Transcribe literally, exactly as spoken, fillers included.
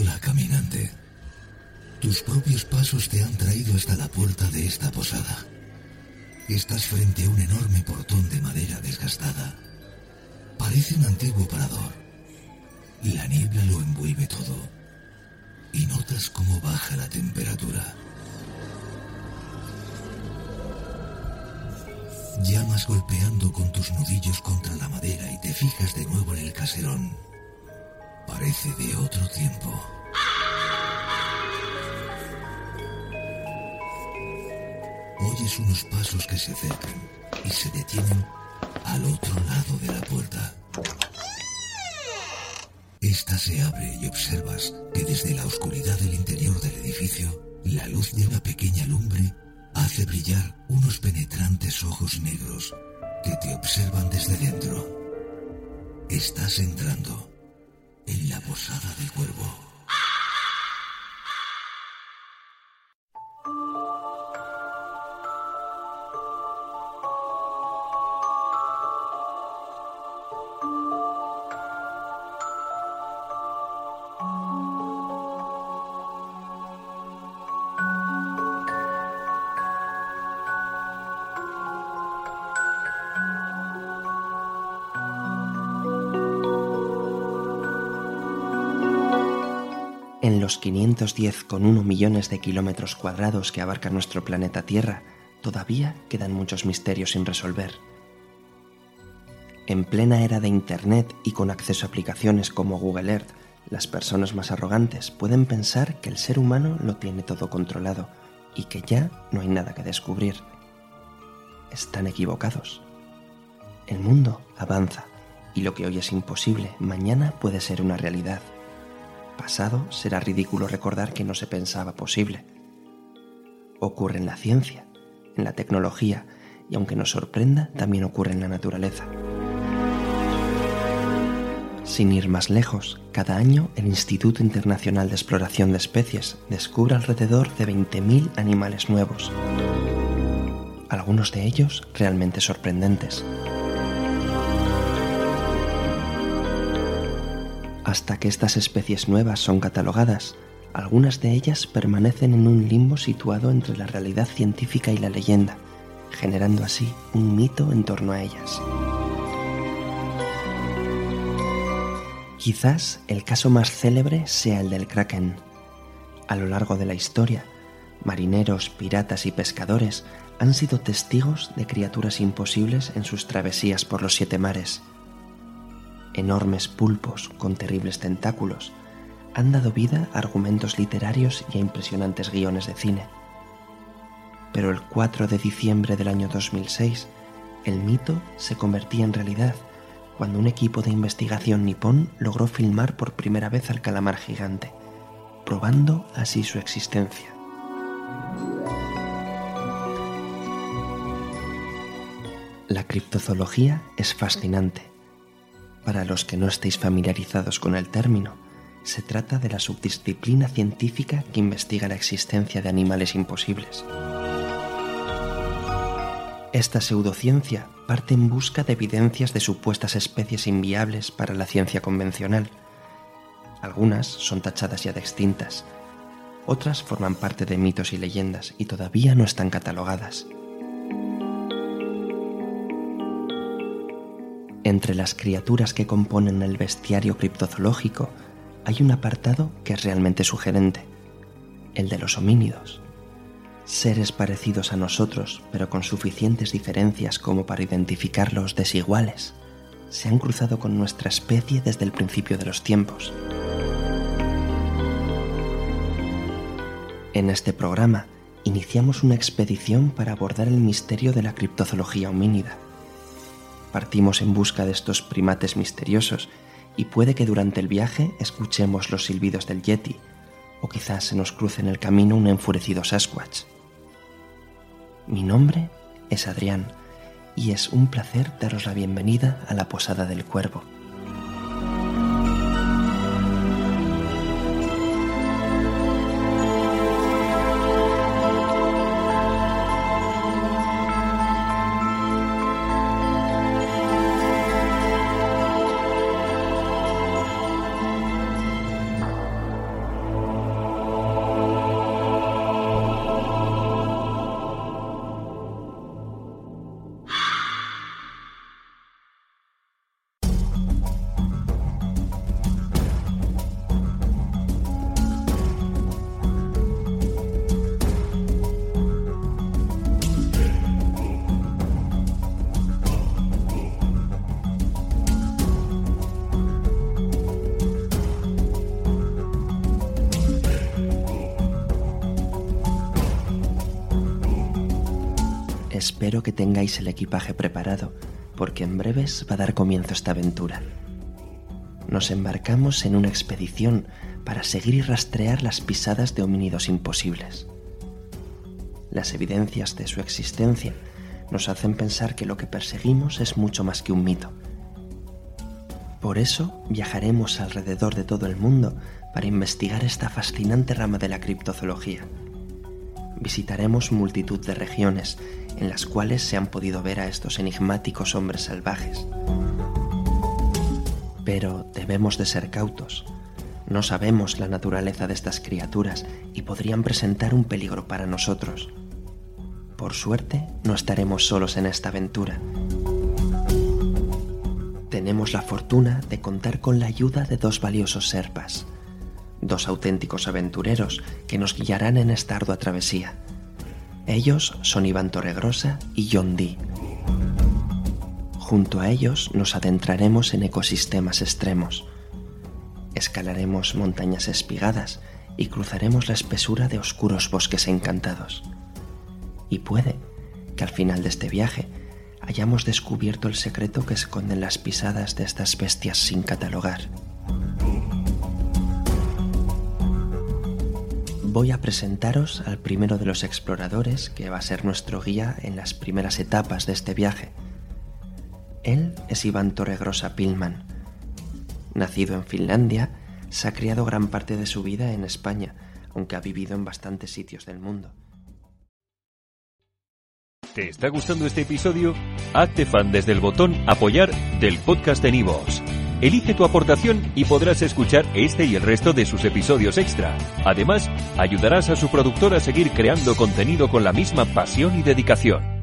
Hola, caminante. Tus propios pasos te han traído hasta la puerta de esta posada. Estás frente a un enorme portón de madera desgastada. Parece un antiguo parador. La niebla lo envuelve todo y notas cómo baja la temperatura. Llamas golpeando con tus nudillos contra la madera y te fijas de nuevo en el caserón. Parece de otro tiempo. Oyes unos pasos que se acercan y se detienen al otro lado de la puerta. Esta se abre y observas que desde la oscuridad del interior del edificio, la luz de una pequeña lumbre hace brillar unos penetrantes ojos negros que te observan desde dentro. Estás entrando en la posada del cuervo. En los quinientos diez coma uno millones de kilómetros cuadrados que abarca nuestro planeta Tierra, todavía quedan muchos misterios sin resolver. En plena era de Internet y con acceso a aplicaciones como Google Earth, las personas más arrogantes pueden pensar que el ser humano lo tiene todo controlado y que ya no hay nada que descubrir. Están equivocados. El mundo avanza y lo que hoy es imposible, mañana puede ser una realidad. Pasado será ridículo recordar que no se pensaba posible. Ocurre en la ciencia, en la tecnología y aunque nos sorprenda, también ocurre en la naturaleza. Sin ir más lejos, cada año el Instituto Internacional de Exploración de Especies descubre alrededor de veinte mil animales nuevos, algunos de ellos realmente sorprendentes. Hasta que estas especies nuevas son catalogadas, algunas de ellas permanecen en un limbo situado entre la realidad científica y la leyenda, generando así un mito en torno a ellas. Quizás el caso más célebre sea el del Kraken. A lo largo de la historia, marineros, piratas y pescadores han sido testigos de criaturas imposibles en sus travesías por los siete mares. Enormes pulpos con terribles tentáculos han dado vida a argumentos literarios y a impresionantes guiones de cine. Pero el cuatro de diciembre del año dos mil seis, el mito se convertía en realidad cuando un equipo de investigación nipón logró filmar por primera vez al calamar gigante, probando así su existencia. La criptozoología es fascinante. Para los que no estéis familiarizados con el término, se trata de la subdisciplina científica que investiga la existencia de animales imposibles. Esta pseudociencia parte en busca de evidencias de supuestas especies inviables para la ciencia convencional. Algunas son tachadas ya de extintas, otras forman parte de mitos y leyendas y todavía no están catalogadas. Entre las criaturas que componen el bestiario criptozoológico hay un apartado que es realmente sugerente, el de los homínidos. Seres parecidos a nosotros, pero con suficientes diferencias como para identificarlos desiguales, se han cruzado con nuestra especie desde el principio de los tiempos. En este programa iniciamos una expedición para abordar el misterio de la criptozoología homínida. Partimos en busca de estos primates misteriosos y puede que durante el viaje escuchemos los silbidos del Yeti o quizás se nos cruce en el camino un enfurecido Sasquatch. Mi nombre es Adrián y es un placer daros la bienvenida a la Posada del Cuervo. espero que tengáis el equipaje preparado, porque en breves va a dar comienzo esta aventura. Nos embarcamos en una expedición para seguir y rastrear las pisadas de homínidos imposibles. Las evidencias de su existencia nos hacen pensar que lo que perseguimos es mucho más que un mito. Por eso viajaremos alrededor de todo el mundo para investigar esta fascinante rama de la criptozoología. Visitaremos multitud de regiones en las cuales se han podido ver a estos enigmáticos hombres salvajes. Pero debemos de ser cautos. No sabemos la naturaleza de estas criaturas y podrían presentar un peligro para nosotros. Por suerte, no estaremos solos en esta aventura. Tenemos la fortuna de contar con la ayuda de dos valiosos serpas, dos auténticos aventureros que nos guiarán en esta ardua travesía. Ellos son Iván Torregrosa y John Dee. Junto a ellos nos adentraremos en ecosistemas extremos. Escalaremos montañas espigadas y cruzaremos la espesura de oscuros bosques encantados. Y puede que al final de este viaje hayamos descubierto el secreto que esconden las pisadas de estas bestias sin catalogar. Voy a presentaros al primero de los exploradores que va a ser nuestro guía en las primeras etapas de este viaje. Él es Iván Torregrosa Pillman. Nacido en Finlandia, se ha criado gran parte de su vida en España, aunque ha vivido en bastantes sitios del mundo. ¿Te está gustando este episodio? Hazte fan desde el botón Apoyar del podcast de Nivos. Elige tu aportación y podrás escuchar este y el resto de sus episodios extra. Además, ayudarás a su productor a seguir creando contenido con la misma pasión y dedicación.